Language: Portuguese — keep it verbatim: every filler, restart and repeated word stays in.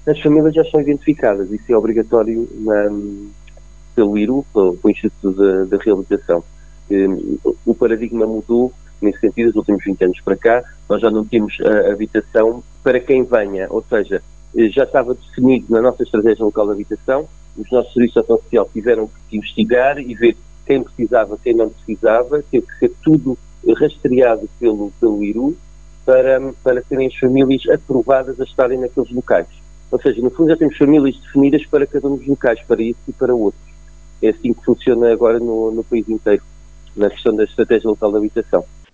As famílias já são identificadas, isso é obrigatório na, pelo I R U, pelo, pelo Instituto da, da Reabilitação. Um, o paradigma mudou nesse sentido, nos últimos vinte anos para cá, nós já não temos a habitação para quem venha, ou seja, já estava definido na nossa estratégia local de habitação, os nossos serviços de ação social tiveram que investigar e ver quem precisava, quem não precisava, teve que ser tudo rastreado pelo, pelo I R U para, para serem as famílias aprovadas a estarem naqueles locais. Ou seja, no fundo já temos famílias definidas para cada um dos locais, para isso e para outros. É assim que funciona agora no, no país inteiro, na questão da estratégia local de habitação.